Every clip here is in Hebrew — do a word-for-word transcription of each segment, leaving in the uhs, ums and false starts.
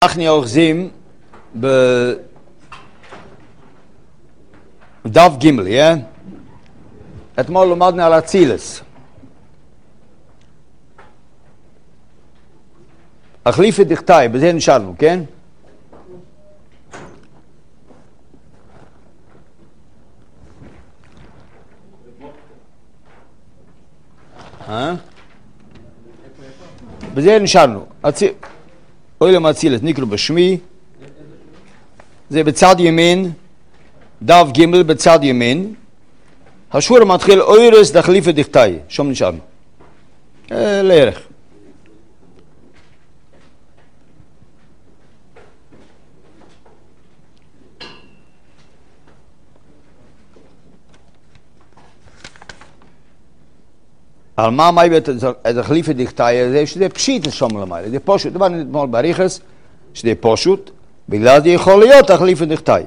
אנחנו אוחזים בדף ג', יא? אתמול למדנו על אצילס. החליפי דכתאי, בזה נשארנו, כן? אה? בזה נשארנו. אוילם אצילס, נקרא בשמי. זה בצד ימין, דף ג' בצד ימין. השורה מתחיל אוירס דחליפי דכתאי. שום נשארנו. אה, לערך. על מה מה יבט את החליפי דכתאי הזה, שזה פשיט לשום למעלה, זה פשוט, דבר נתמול בריחס, שזה פשוט, בגלל זה יכול להיות החליפי דכתאי.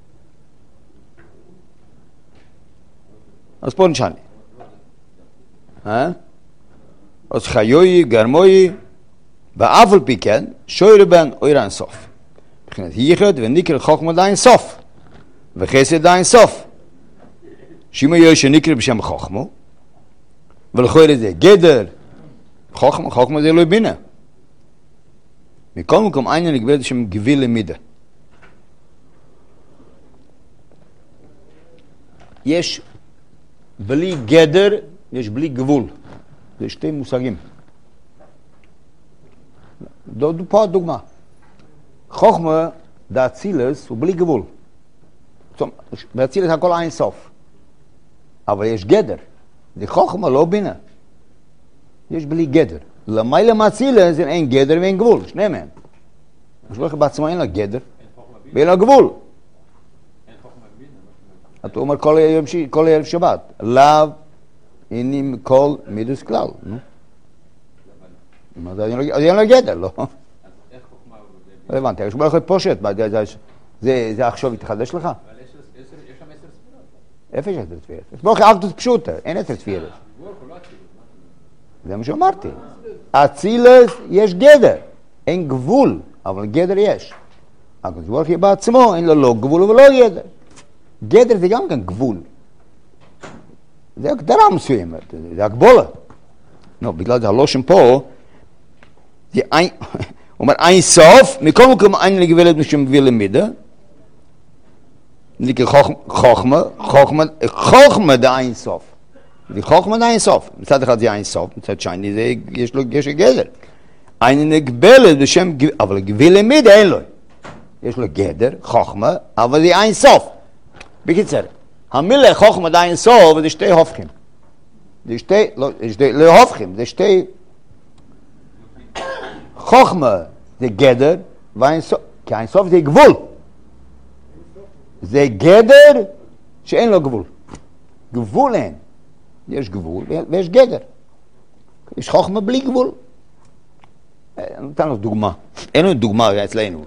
אז פה נשאני. אה? אז חיוי, גרמוי, ואף על פי כן, שוי רבן אויר אין סוף. מבחינת ייחד ונקרא חוכמה דיין סוף, וחסד דיין סוף. שימו יוי שנקרא בשם חוכמה, ולכוי לזה גדר, חוכמה, חוכמה זה לא בינה. מכל מקום עניין נקבל את שם גביל למידה. יש בלי גדר, יש בלי גבול. זה שתי מושגים. דו, דו, פה דוגמה. חוכמה, דאצילס, הוא בלי גבול. באצילס הכל אין סוף. אבל יש גדר. זה חוכמה לא בינה. יש בלי גדר. למעלה מאצילס אין גדר ואין גבול. שני מהם. השלוחה בעצמו אין לה גדר ואין לה גבול. אתה אומר כל יום ש... כל ערב שבת. לאו אינים כל מידוס כלל. אז אין לה גדר, לא? לא הבנתי. יש בלכת פושט. זה עכשיו יתחדש לך? איפה יש עשר ספירות? יש בו אחדות פשוטה, אין עשר ספירות. זה מה שאמרתי. אצילס יש גדר, אין גבול, אבל גדר יש. הקדוש ברוך הוא בעצמו, אין לו לא גבול ולא גדר. גדר זה גם כן גבול. זה הגדרה מסוימת, זה הגבולה. לא, בגלל זה הלושן פה, זה אין, הוא אומר אין סוף, מכל מקום אין לגבלת משום גביל למידה, נקרא חוכמה, חוכמה, חוכמה דה אין סוף. זה חוכמה דה אין סוף. מצד אחד זה אין סוף, מצד שני זה יש לו גשר גדר. אין נגבלת בשם, אבל גביל למידה אין לו. יש לו גדר, חוכמה, אבל זה אין סוף. בקיצר, המילה חוכמה דה אין סוף זה שתי הופכים. זה שתי, לא, שתי, לא הופכים, זה שתי... חוכמה זה גדר, ואין סוף, כי אין סוף זה גבול. זה גדר שאין לו גבול. גבול אין. יש גבול ויש גדר. יש חוכמה בלי גבול. נתן לו דוגמה. אין לו דוגמה אצלנו.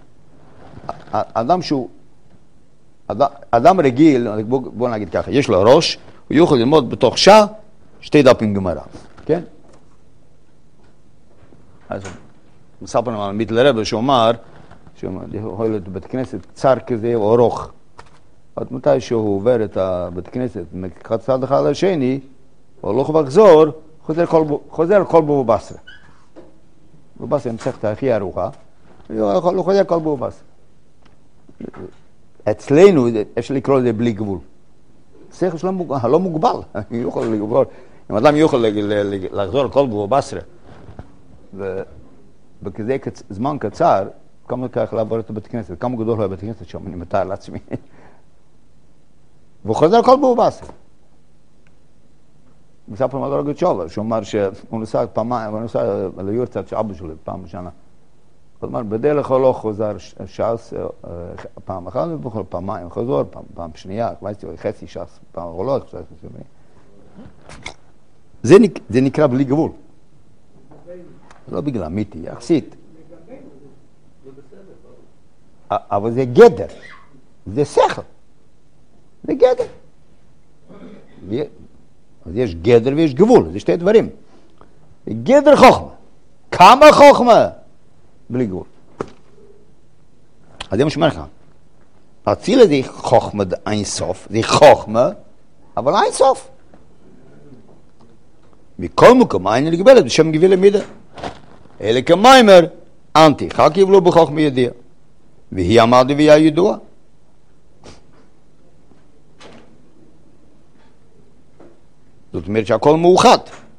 אדם שהוא, אדם רגיל, בוא נגיד ככה, יש לו ראש, הוא יוכל ללמוד בתוך שעה שתי דפים גמרא. כן? אז מספר לנו על מיטל רבי שאומר, יכול להיות בית כנסת קצר כזה או ארוך. עד מתי שהוא עובר את הבית כנסת מצד אחד לשני, או הולך וחזור, חוזר כל, חוזר כל בו בסרה. בבסרה מסכת הכי ארוכה, הוא חוזר כל בו בסרה. אצלנו אפשר לקרוא לזה בלי גבול. שכל שלא לא מוגבל. יוכל לגבור. אם אדם יוכל לחזור כל בו בסרה, ובכזה זמן קצר, כמה כך לעבור את הבית כנסת, כמה גדול הוא הבית כנסת שם, אני מתאר לעצמי. והוא חוזר כל בו בסר. מספר מדור גצ'ובר, שהוא אמר שהוא נסע פעמיים, הוא נסע ליורצת של אבא שלו פעם בשנה. הוא אמר, בדרך הוא לא חוזר ש"ס פעם אחת, ובכל פעמיים חוזר, פעם, פעם שנייה, חצי ש"ס, פעם הוא לא חוזר. זה, זה נקרא בלי גבול. לא בגלל אמיתי, יחסית. אבל זה גדר, זה שכל, זה גדר. אז יש גדר ויש גבול, זה שתי דברים. גדר חוכמה. כמה חוכמה? בלי גבול. אז זה מה שאומר לך. אצילה זה חוכמה אין סוף, זה חוכמה, אבל אין סוף. מכל מקום אין לגבלת בשם גביל המידה. אלה כמיימר, אנטי, חק יבלו בחוכמה ידיע. והיא עמדה והיא הידוע. זאת אומרת שהכל מאוחד.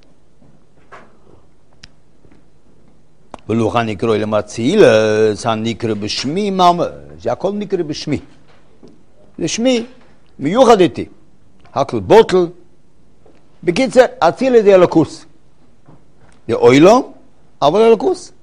ולא כאן נקרא אלה מצילה, זה נקרא בשמי, מאמה. זה הכל נקרא בשמי. זה שמי, מיוחד איתי. הכל בוטל. בקיצר, אצילה זה אלוקוס. זה אוילו, אבל אלוקוס.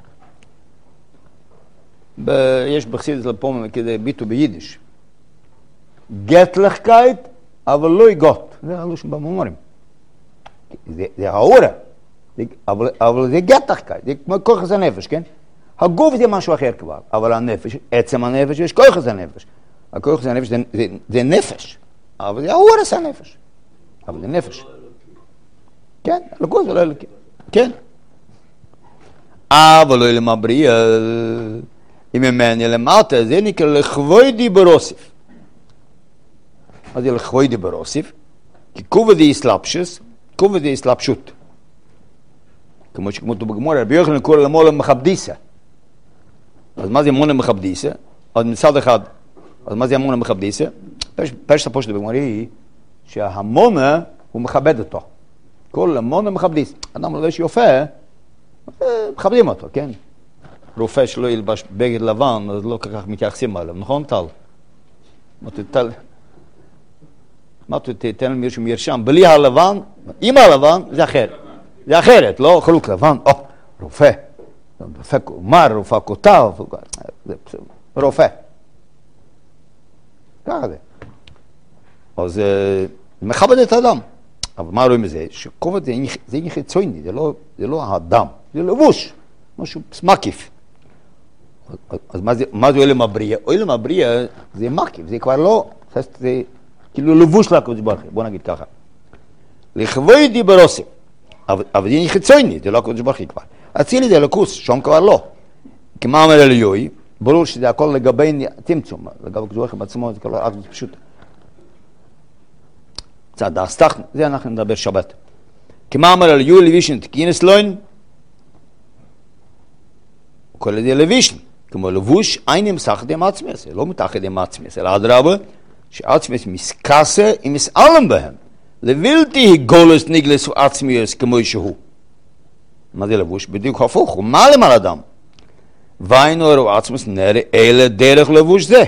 יש בחסידות לפעמים כזה ביטו ביידיש. גטלכקייט, אבל לא יגות. זה הלושן במאמרים. זה האורה. אבל, אבל זה גטלכקייט. זה כמו כוחס הנפש, כן? הגוף זה משהו אחר כבר. אבל הנפש, עצם הנפש, יש כוחס הנפש. הכוחס הנפש זה, זה, זה נפש. אבל זה האורס הנפש. אבל זה נפש. כן, אלוקוס ולא אלוקים. כן. אבל לא ילמה בריאה. אם ממני למטה, זה נקרא לכבודי ברוסיף. מה זה לכבודי ברוסיף? כי כובדי אסלאפשס, כובדי אסלאפשות. כמו שכמותו בגמור, רבי יוחנן קורא למולה מחבדיסה. אז מה זה מונה מחבדיסה? אז מצד אחד, אז מה זה המונה מחבדיסה? פרשת הפושט בגמור היא שהמונה הוא מכבד אותו. כל המונה מחבדיסה. אדם לבש יופה, מכבדים אותו, כן? רופא שלא ילבש בגד לבן, אז לא כל כך מתייחסים עליו, נכון טל? מה אתה תתן למישהו מרשם? בלי הלבן, עם הלבן, זה אחרת. זה אחרת, לא חלוק לבן, או, רופא. רופא מר, רופא כותב, רופא. ככה זה. אז מכבד את האדם. אבל מה רואים מזה? שכובד זה חיצוני, זה לא האדם, זה לבוש, משהו מקיף. אז מה זה, מה זה אוילם הבריאה? אוילם הבריאה זה מקיף, זה כבר לא, זה כאילו לבוש לקודש ברוך הוא, בוא נגיד ככה. לכבודי ברוסים, אבל זה חיצוני, זה לא הקודש ברוך הוא כבר. אצילי זה לקוס, שם כבר לא. כמה אומר אליוי, ברור שזה הכל לגבי צמצום, לגבי הקודש ברוך הוא בעצמו, זה כבר אקדוש פשוט. צעד הסתכן, זה אנחנו נדבר שבת. כמה אומר אליוי לבישן תקינס לוין, כל ידי לבישן. כמו לבוש, אין נמסחת עם עצמס, לא מתחת עם עצמס, אלא אדרבה, שעצמס מסקסה עם מסעלם בהם. לבלתי גולס נגלס עצמס כמו שהוא. מה זה לבוש? בדיוק הפוך, הוא מעלם על אדם. ואינו הרו עצמס נראה אלה דרך לבוש זה.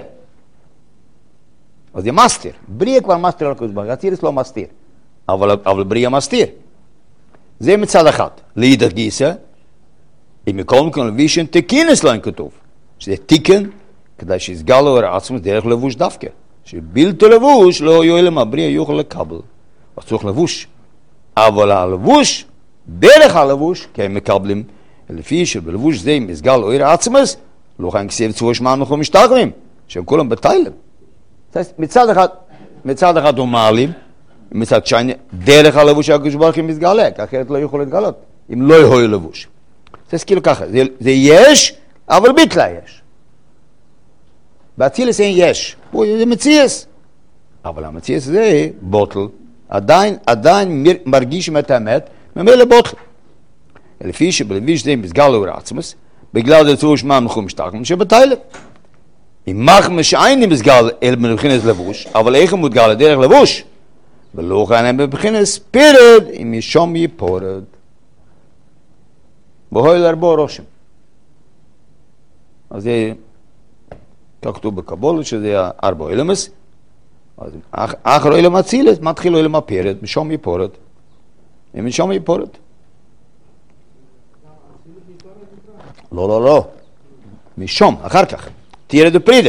אז זה מסתיר. בריא כבר מסתיר על כוסבר, הצירס לא מסתיר. אבל, אבל בריא מסתיר. זה מצד אחד. לידך גיסה, אם מכל מקום לבישן תקינס להם כתוב. שזה תיקן, כדי שיסגל לו עצמס דרך לבוש דווקא. שבלתי לבוש לא יועלם הבריא יוכל לקבל. אז צריך לבוש. אבל הלבוש, דרך הלבוש, כי הם מקבלים, לפי שבלבוש זה מסגל לו עצמס, לא כאן כסיב צבוע שמענו אנחנו משתחררים, שהם כולם בתיילם. מצד אחד, מצד אחד הוא מעלים, מצד שני, דרך הלבוש הקדוש ברוך הוא מסגלה, כי אחרת לא יכול להתגלות, אם לא יהיה לבוש. זה כאילו ככה, זה, זה יש, אבל ביטלה יש. באצילס אין יש, זה מציאס. אבל המציאס זה בוטל, עדיין, עדיין מרגישים את האמת, ממילא בוטל. לפי שבלביש זה מסגל לו עצמס, בגלל זה צור שמם אנחנו משתחררים שבתיילם. אם מחמא שאין מסגל אל מבחינס לבוש, אבל איך הוא מתגל דרך לבוש? ולא כאן מבחינס פירד, אם ישום יפורד. בהוי לרבו רושם. אז זה, כך כתוב בקבול, שזה ארבע אילמס. אז אחר אילם הצילס, מתחיל אילם הפירד, משום יפורד. אם משום יפורד. לא, לא, לא. משום, אחר כך. תירד ופרידה.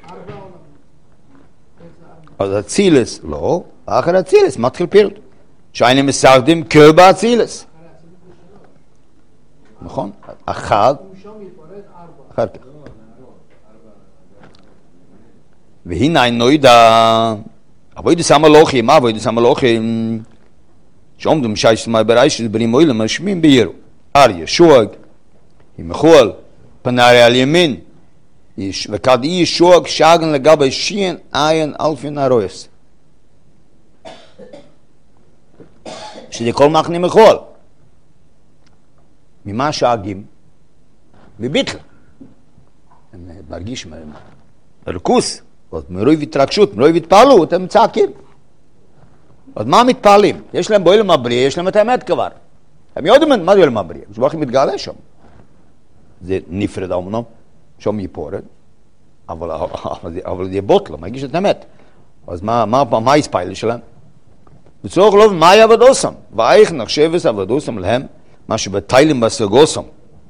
אז הצילס, לא. אחר הצילס, מתחיל פירד. שהיינו מסעדים כבה הצילס. נכון? אחד. אחר כך. והנה נוידה. אבוידס המלוכים, מה אבוידס המלוכים? שעומדו משייס מי ברייש בנים אוילם משמים בירו. אריה, שואג, עם חול, פנארי על ימין, וכד אי ישוע כשאגן לגבי שיין עין אלפין הרויס. שזה כל מחנה מחול. ממה שאגים? מביטל. הם מרגישים מרקוס, מרוי והתרגשות, מרוי והתפעלות, הם צעקים. אז מה מתפעלים? יש להם באוילם הבריא, יש להם את האמת כבר. הם יודעים מה זה אוילם הבריא, כשבחים מתגלה שם. זה נפרד אמנם, שם יפורד, אבל, אבל, אבל זה בוטל, מה הגיש את האמת. אז מה, מה, מה הספייל שלהם? בצורך לא, מה היה עבודוסם? ואיך נחשבס עבודוסם להם, מה שבטיילים בסגוסם.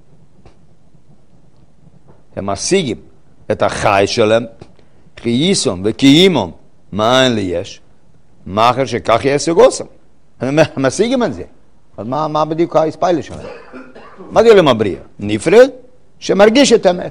הם משיגים את החי שלהם, חייסום וקיימום, מה אין לי יש? מה אחר שכך יהיה סגוסם. הם משיגים את זה. אז מה, מה בדיוק הספייל שלהם? מה זה עולם הבריאה? נפרד שמרגיש את האמת.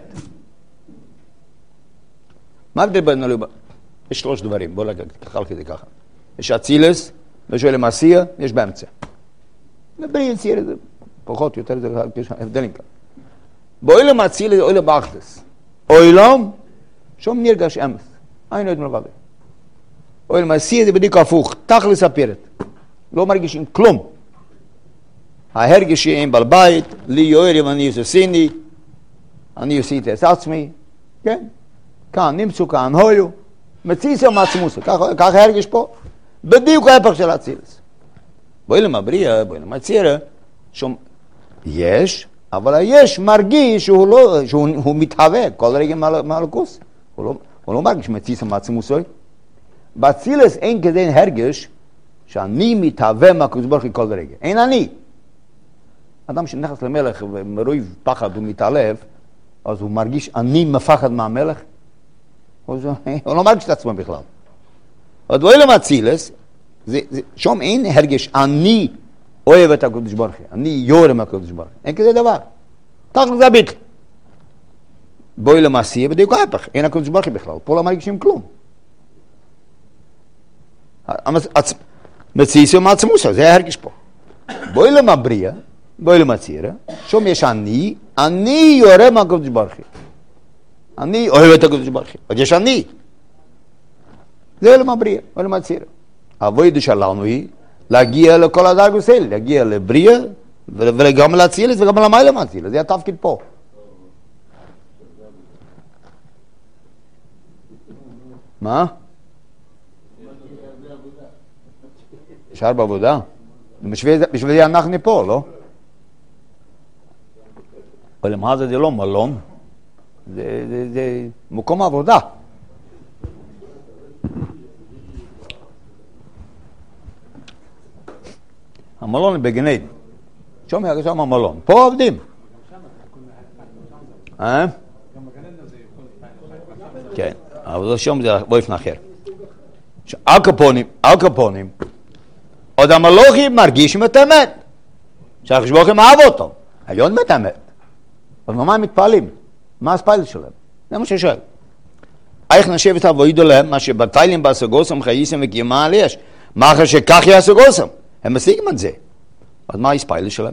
מה הבדל בין עולם? יש שלוש דברים, בואו נקחל כזה ככה. יש אצילס, ויש עולם עשייה, ויש באמצע. בריאה צייר זה פחות, יותר, זה הבדלים כאן. בעולם אצילס, עולם באחדס. עולם, שום נרגש אמס. אין עוד מלבד. עולם עשייה זה בדיוק הפוך, תכלס הפרט. לא מרגישים כלום. ההרגש עם בלבית, לי יוירים אני יוססיני, אני עשיתי את עצמי, כן? כאן נמצאו, כאן הויו, מציסו מעצמוסו, כך ההרגש פה, בדיוק ההפך של אצילס. בעולם הבריאה, בעולם הצירה, שום, יש, אבל היש מרגיש שהוא לא, שהוא מתהווה כל רגע מהלכוס, הוא לא, הוא לא מרגיש מציסו מעצמוסו. באצילס אין כזה הרגש, שאני מתהווה מהקדוש ברוך הוא כל רגע, אין אני. אדם שנכנס למלך ומרוי פחד ומתעלב, אז הוא מרגיש אני מפחד מהמלך, הוא לא מרגיש את עצמו בכלל. אבל בעולם אצילס, שום אין הרגש אני אוהב את הקדוש ברוך הוא, אני יורא מהקדוש ברוך הוא, אין כזה דבר. תכל'ס זה ביטל. בעולם עשייה בדיוק ההפך, אין הקדוש ברוך הוא בכלל, פה לא מרגישים כלום. מציסו מעצמוסו, זה ההרגש פה. בעולם הבריאה, בעולם הצירה, שום יש אני, אני יורא מהקדוש ברוך הוא. אני אוהב את הקדוש ברוך הוא, אז יש אני. זה עולם הבריאה, עולם הצירה. העבודה שלנו היא להגיע לכל הדרגות האלה, להגיע לבריאה, וגם להצילס וגם למעלה מהצילס, זה התפקיד פה. מה? נשאר בעבודה? בשביל זה אנחנו פה, לא? עולם הזה זה לא מלון, זה, זה, זה מקום עבודה. המלון הוא בגן עדן. שם, שם המלון. פה עובדים. אה? כן, אבל שם זה באופן אחר. על קפונים, על קפונים, עוד המלוכים מרגישים את האמת. שהחשבוכים אהב אותו. היום את האמת. אז מה הם מתפעלים? מה הספייל שלהם? זה מה ששואל. איך נשבת עבודו להם, מה שבטיילים בסגוסם, חייסם וקיימה על יש. מה אחר שכך יהיה סגוסם? הם משיגים את זה. אז מה הספייל שלהם?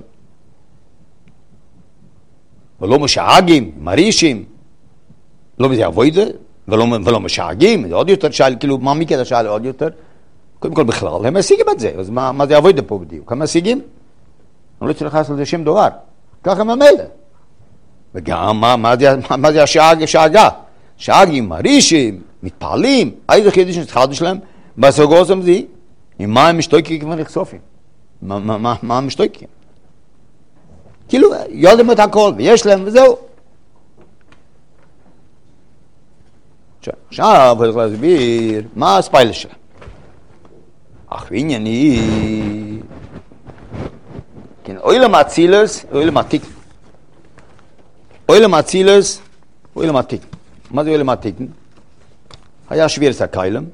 ולא משעגים, מרישים. לא בזה עבודו, ולא, ולא משעגים. זה עוד יותר שאל, כאילו, מה מכן השאל עוד יותר? קודם כל בכלל, הם משיגים את זה. אז מה, מה זה עבודו פה בדיוק? הם משיגים? אני לא צריך לעשות לזה שם דבר. ככה ממילא. וגם מה, מה זה, מה זה השאג, שאגה? שאגים, מרישים, מתפעלים, איזה חידוש נתחדש להם, בסגוסם זה, עם מה הם משתויקים כבר נחשופים? מה, מה, מה, מה הם משתויקים? כאילו, יודעים את הכל, ויש להם, וזהו. עכשיו, אני יכול להסביר, מה הספייל שלהם? אך ענייני, כן, אוילם אצילס, אוילם עתיק. אוילם אצילס, אוילם עתיק. מה זה אוילם עתיק? היה שבירס הקיילם.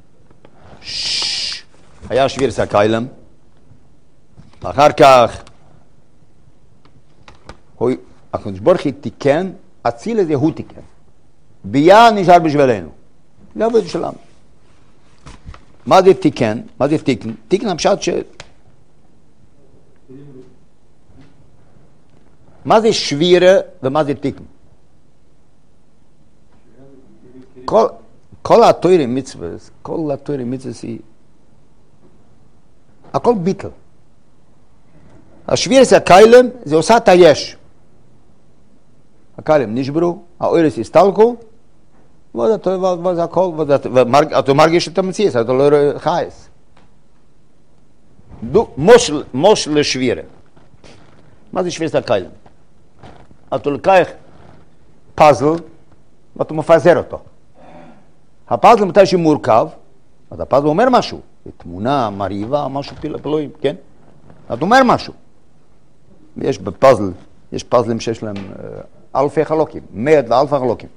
היה שבירס הקיילם. אחר כך, הקדוש ברוך הוא תיקן, אצילס זה הוא תיקן. ביה נשאר בשבילנו. זה עבודה שלנו. מה זה תיקן? מה זה תיקן? תיקן הפשט ש... מה זה שבירה ומה זה תיקן? כל, כל התוירי מצוות, כל התוירי מצוות היא, הכל ביטל. השבירס הקיילם זה עושה את היש. הקיילם נשברו, האוירס הסתלקו, וזה הכל, ואתה מרגיש את המציאס, אתה לא רואה חייס. מוש לשבירה. מה זה שבירס הקיילם? אתה לוקח פאזל, ואתה מפזר אותו. הפאזל מתי שהוא מורכב, אז הפאזל אומר משהו. תמונה, מרהיבה, משהו פלואים, כן? אתה אומר משהו. יש בפאזל, יש פאזלים שיש להם אלפי חלוקים, מאה ואלפי חלוקים.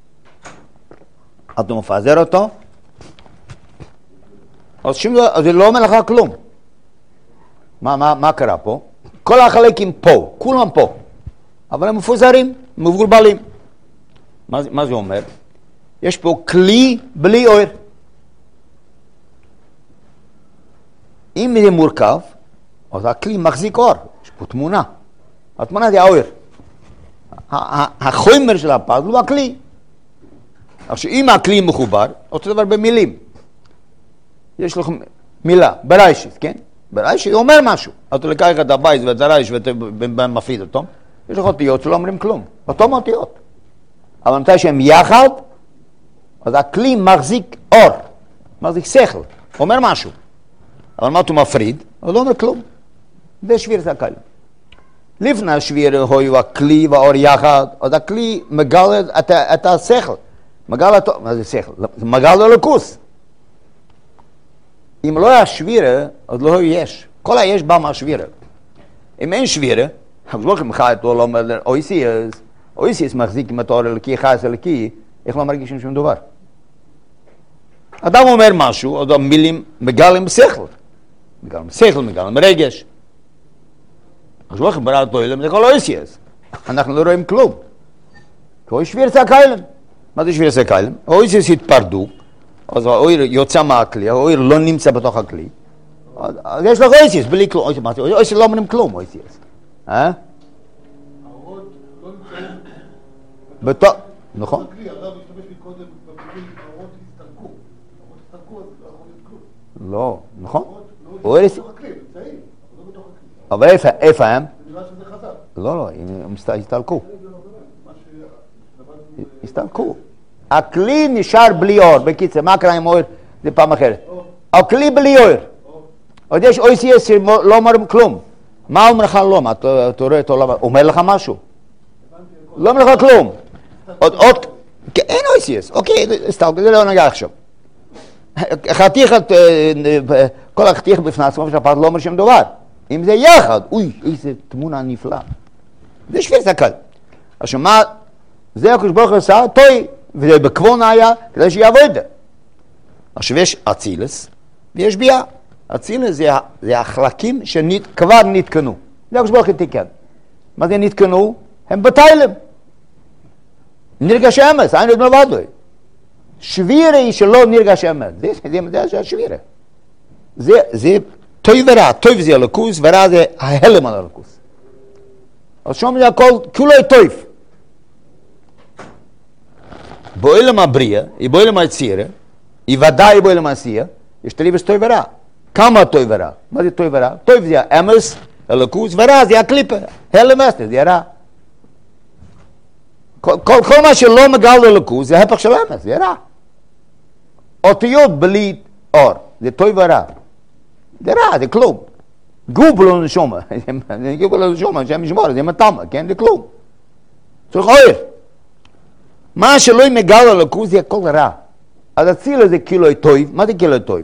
אתה מפזר אותו, אז זה לא אומר לך כלום. מה, מה, מה קרה פה? כל החלקים פה, כולם פה, אבל הם מפוזרים, מבולבלים. מה, מה זה אומר? יש פה כלי בלי אור. אם זה מורכב, אז הכלי מחזיק אור. יש פה תמונה. התמונה זה האור. החומר של הפאזל הוא הכלי. עכשיו, אם הכלי מחובר, אותו דבר במילים. יש לך מילה, בריישית, כן? בריישית אומר משהו. אתה לקח את הבית ואת הרייש ומפריד אותו, יש לך אותיות שלא אומרים כלום. אותו אותיות. אבל מתי שהם יחד, אז הכלי מחזיק אור, מחזיק שכל, אומר משהו. אבל מה אתה מפריד? הוא לא אומר כלום. זה שבירת הקיילם. לפני השביר היו הכלי והאור יחד, אז הכלי מגלה את, את השכל. מגלה את... מה זה שכל? זה מגלה אלוקות. אם לא היה שבירה, אז לא יש. כל היש בא מהשבירה. אם אין שבירה, אז לא חי את העולם, אויסיאס, אויסיאס מחזיק עם התואר אלוקי, חייס אלוקי, איך לא מרגישים שום דבר? אדם אומר משהו, אדם מילים מגלים בשכל. מגלים בשכל, מגלים רגש. אז לא חבר את העולם, זה כל אויסיאס. אנחנו לא רואים כלום. כי שבירת הקיילם. מה זה שבירת הקיילם? אויסיאס התפרדו, אז האויר יוצא מהכלי, האויר לא נמצא בתוך הכלי. אז יש לך אויסיאס, בלי כלום. אויסיאס לא אומרים כלום, אויסיאס. אה? האורות לא נמצאים בתוך... נכון? הכלי, הרב השתמש לי קודם במילים, האורות הסתלקו. האורות הסתלקו, אז לא יכול להיות כלום. לא, נכון? האורות לא בתוך הכלי, נמצאים, אבל לא בתוך הכלי. אבל איפה, איפה הם? זה נראה שזה חזק. לא, לא, הם הסתלקו. מה ש... הסתלקו. הכלי נשאר בלי אור. בקיצר, מה קרה עם אור? זה פעם אחרת. הכלי בלי אור. עוד יש אויסיאס שלא אומרים כלום. מה אומר לך לא? מה, אתה רואה את העולם? אומר לך משהו? לא אומר לך כלום. עוד, עוד, אין אויסיאס. אוקיי, הסתלקו, זה לא נגע עכשיו. חתיך, כל החתיך בפני עצמו שהפרט לא אומר שום דבר. אם זה יחד, אוי, איזה תמונה נפלאה. זה שבירת הקיילם. עכשיו מה, זה הקדוש ברוך הוא עשה, טוי, וזה בכוון היה, כדי שיעבוד. עכשיו יש אצילס, ויש ביאה. אצילס זה, זה החלקים שכבר נתקנו. זה הקדוש ברוך הוא תיקן. מה זה נתקנו? הם בתיילם. נרגש אמס, אין עוד מלבד לו. שבירה היא שלא נרגש אמס. זה, זה, זה השבירה. זה, זה טוי ורע. טוי זה אלוקוס, ורע זה ההלם על אלוקוס. אז שום זה הכל, כולו טויף. בעולם הבריאה, היא בעולם היצירה, היא ודאי בעולם העשייה, יש תליבס טוי ורע. כמה טוי ורע? מה זה טוי ורע? טוי זה האמס, אלוקוס, ורע זה הקליפה, הלם אסתר, זה הרע. כל, כל, כל מה שלא מגל אלוקוס זה הפך של אמס, זה רע. אותיות בלי אור, זה טוי ורע. זה רע, זה כלום. גוב לא נשומה, גוב לא נשומה, שם משמור, זה מתאמה, כן? זה כלום. צריך אויר. מה שלא מגל אלוקות זה הכל רע. אז הצילה זה כאילו טויב. מה זה כאילו טויב?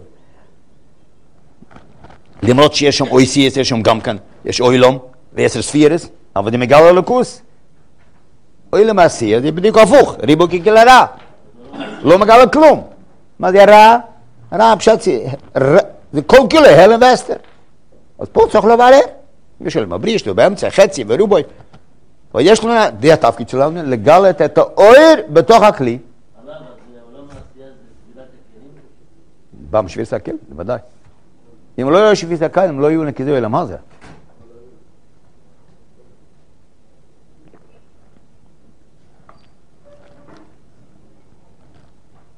למרות שיש שם אויסיאס, יש שם גם כאן, יש אוילום ועשר ספירס, אבל זה מגל אלוקות. אוילום עשייה זה בדיוק הפוך, ריבו ככאלה רע. לא מגל כלום. מה זה רע? רע פשוט זה כל כאילו הלם ואסתר. אז פה צריך לברר. יש לו מבריש, יש לו באמצע, חצי ורובוי. ויש לנו, זה התפקיד שלנו, לגלת את האור בתוך הכלי. אבל זה העולם העשייה זה סביבת הכלים? בא משבירת הכלים, בוודאי. אם לא יהיו שבירת הכלים, לא יהיו נקידוי אלא מה זה?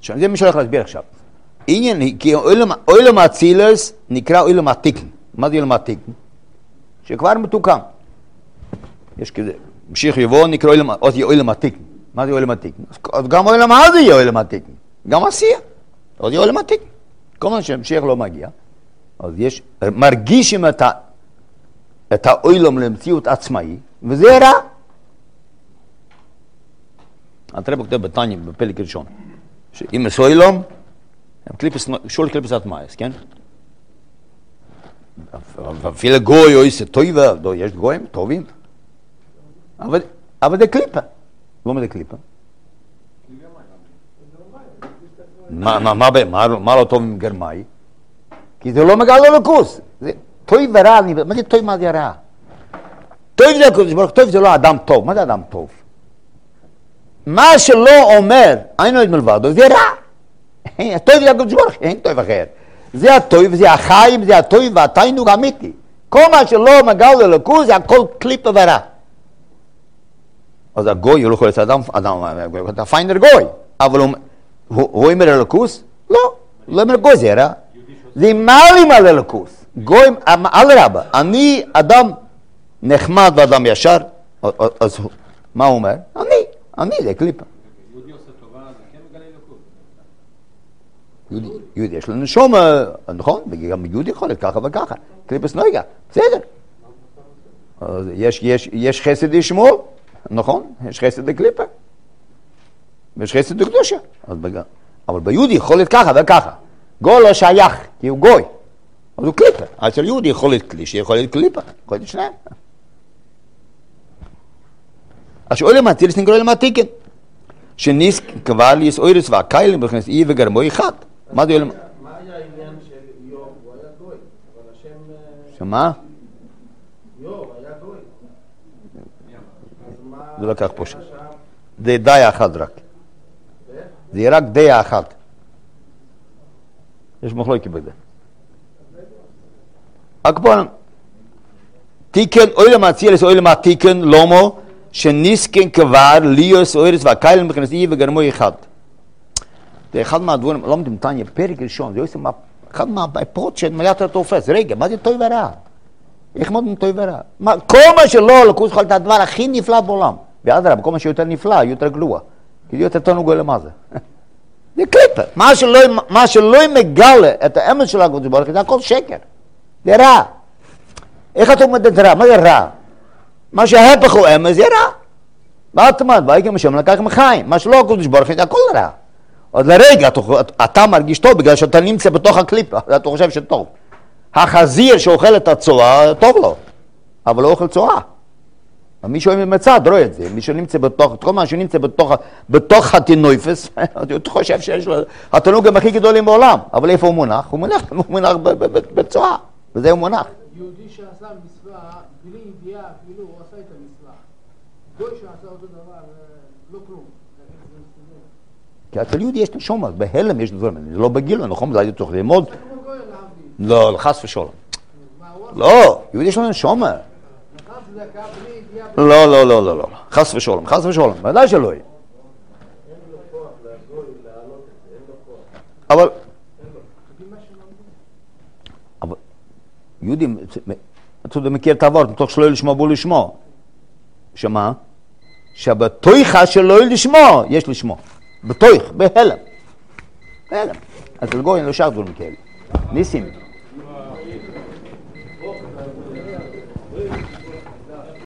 עכשיו, זה מי שהולך להסביר עכשיו. עניין, כי אוילם האצילס נקרא אוילם התיקן. מה זה אוילם התיקן? שכבר מתוקן. יש כזה, משיח יבוא נקרא אוילם התיקן. מה זה אוילם התיקן? אז גם אוילם הזה יהיה אוילם התיקן. גם עשייה. אז יהיה אוילם התיקן. כל מה שמשיח לא מגיע. אז יש, מרגישים את, ה, את האוילם למציאות עצמאי, וזה רע. התראה כותב בתניא, בפרק ראשון, שאם יש אוילם, שול קליפס אטמאס, כן? אפילו גוי או איזה טויבה, יש גויים טובים. אבל, אבל זה קליפה. לא מה זה קליפה? מה, מה, מה, מה, מה לא טוב עם גרמאי? כי זה לא מגע לו לקוס. זה טוב ורע, מה זה טוב, מה זה רע? טוב זה הקודש ברוך, טוב זה לא אדם טוב. מה זה אדם טוב? מה שלא אומר, אין עוד מלבדו, זה רע. הטוב זה הקודש ברוך, אין טוב אחר. זה הטוב, זה החיים, זה הטוב והתיינוג האמיתי. כל מה שלא מגע לו לקוס, זה הכל קליפה ורע. אז הגוי הוא לא יכול להיות אדם, אתה פיינר גוי. אבל הוא אומר אלוקוס? לא, לא אומר גוי זה רע. זה מעלים על אלוקוס. גוי, על רבה. אני אדם נחמד ואדם ישר, אז מה הוא אומר? אני, אני זה קליפה. יהודי עושה טובה, זה כן מגלה אלוקות. יהודי, יש לנו שום, נכון? וגם יהודי יכול להיות ככה וככה. קליפס נויגה, בסדר. יש חסד ישמעאל. נכון, יש חסד לקליפה, ויש חסד לקדושה, אבל ביהודי יכול להיות ככה וככה. גוי לא שייך, כי הוא גוי, אז הוא קליפה. אצל יהודי יכול להיות קלישה, יכול להיות קליפה, יכול להיות שניים. אז אוילם האצילס נקרא אוילם התיקן, שניס קבל יש אוירס והקיילים בכנס אי וגרמוי אחד. מה זה אוילם? מה היה העניין של איוב? הוא היה גוי, אבל השם... שמה? איוב היה גוי. זה לא כך פשוט. זה דיה אחת רק. זה רק דיה אחת. יש מחלוקת בזה. אקבון, תיקן, אוילם האצילס, אוילם התיקן, לומו, שניסקן כבר, ליוס, אוירס והקיילים בכנס אי וגרמוי אחד. זה אחד מהדבורים, לא מדברים תניא, פרק ראשון, זה עושה אחד מהפרוט שמליאת התופס. רגע, מה זה טוב ורע? איך מודים טוב ורע? כל מה שלא לקוס יכול להיות הדבר הכי נפלא בעולם. ואדרבה, כל מה שיותר נפלא, יותר גרוע. כי יותר תענוג למה זה. זה קליפה. מה שלא מגלה את האמת של הקדוש ברוך הוא, זה הכל שקר. זה רע. איך אתה אומר את זה רע? מה זה רע? מה שההפך הוא אמת זה רע. ואת אומרת, ויקם השם לקח מחיים. מה שלא הקדוש ברוך הוא, זה הכל רע. אז לרגע אתה מרגיש טוב בגלל שאתה נמצא בתוך הקליפה, אתה חושב שטוב. החזיר שאוכל את הצועה, טוב לו, אבל לא אוכל צועה. מי שאוהב מצד, רואה את זה. מי שנמצא בתוך, כל מה שנמצא בתוך, בתוך התינויפס, אתה חושב שיש לו, התענוג גם הכי גדולים בעולם. אבל איפה הוא מונח? הוא מונח, הוא מונח בצועה, וזה הוא מונח. יהודי שעשה מצווה, בלי ידיעה, אפילו הוא עשה את המצווה. גוי שעשה אותו דבר, לא כלום. כי אצל יהודי יש נשמה, בהלם יש דברים, זה לא בגיל, נכון? זה היה צריך ללמוד. זה כמו גוי להבדיל. לא, חס ושלום. לא, יהודי יש לו נשמה. לא, לא, לא, לא, לא, חס ושלום, חס ושלום, ודאי שלא יהיה. אין לו כוח לגוי להעלות את זה, אין לו כוח. אבל, אבל, יהודים, אתה יודע, מכיר את העבור, מתוך שלא לשמוע בו לשמוע. שמה? שבתויכה שלא לשמוע, יש לשמוע. בתויך, בהלם. בהלם. אז לגוי אין לו שעה דברים כאלה. ניסים.